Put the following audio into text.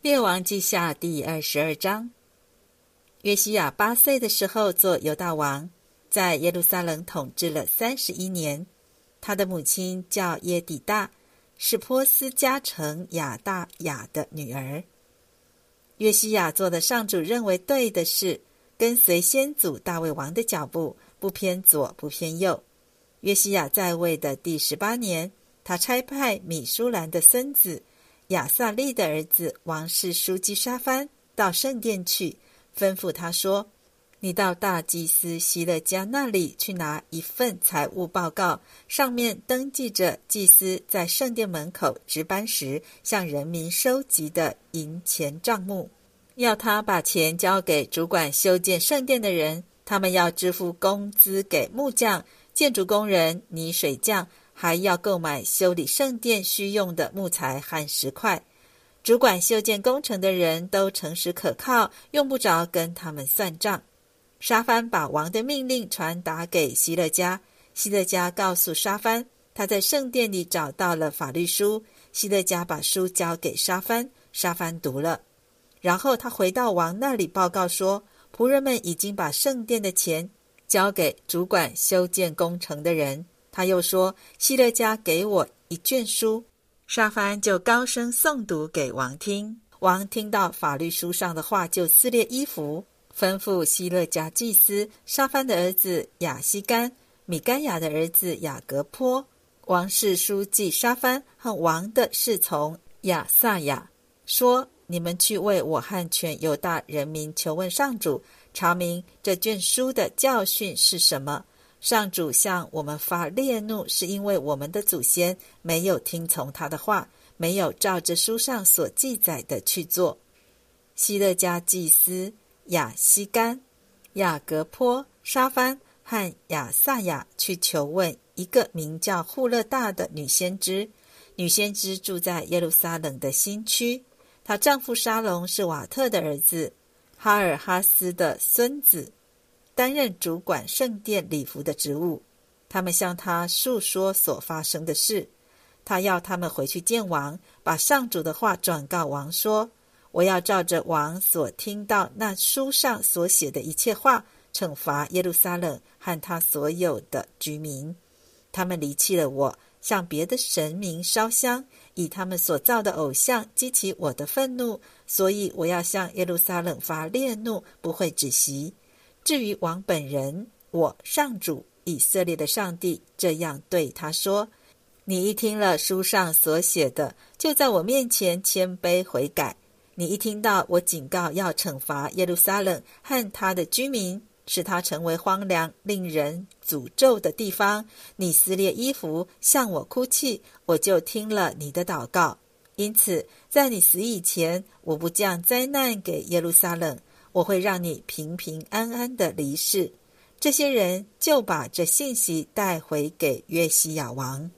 列王记下第22章。约西亚8岁的时候做犹大王，在耶路撒冷统治了31年。他的母亲叫耶底大，是波斯加城亚大雅的女儿。约西亚做的上主认为对的事，跟随先祖大卫王的脚步，不偏左不偏右。约西亚在位的第18年，他差派米舒兰的孙子亚撒利的儿子王室书记沙番到圣殿去，吩咐他说：你到大祭司希勒家那里去拿一份财务报告，上面登记着祭司在圣殿门口值班时向人民收集的银钱账目，要他把钱交给主管修建圣殿的人，他们要支付工资给木匠、建筑工人、泥水匠，还要购买修理圣殿需用的木材和石块。主管修建工程的人都诚实可靠，用不着跟他们算账。沙番把王的命令传达给希勒家，希勒家告诉沙番，他在圣殿里找到了法律书。希勒家把书交给沙番，沙番读了，然后他回到王那里报告说，仆人们已经把圣殿的钱交给主管修建工程的人。他又说，希勒家给我一卷书。沙番就高声诵读给王听。王听到法律书上的话，就撕裂衣服，吩咐希勒家祭司沙番的儿子亚西干、米该亚的儿子雅各坡、王室书记沙番和王的侍从亚撒雅说，你们去为我和全犹大人民求问上主，查明这卷书的教训是什么。上主向我们发烈怒，是因为我们的祖先没有听从他的话，没有照着书上所记载的去做。希勒家祭司亚西干、雅各坡、沙番和亚撒雅去求问一个名叫户勒大的女先知。女先知住在耶路撒冷的新区，她丈夫沙龙是瓦特的儿子，哈尔哈斯的孙子，担任主管圣殿礼服的职务。他们向他述说所发生的事，他要他们回去见王，把上主的话转告王说，我要照着王所听到那书上所写的一切话，惩罚耶路撒冷和他所有的居民。他们离弃了我，向别的神明烧香，以他们所造的偶像激起我的愤怒，所以我要向耶路撒冷发烈怒，不会止息。至于王本人，我上主以色列的上帝这样对他说，你一听了书上所写的，就在我面前谦卑悔改。你一听到我警告要惩罚耶路撒冷和他的居民，使他成为荒凉令人诅咒的地方，你撕裂衣服向我哭泣，我就听了你的祷告。因此在你死以前，我不降灾难给耶路撒冷，我会让你平平安安的离世。这些人就把这信息带回给约西亚王。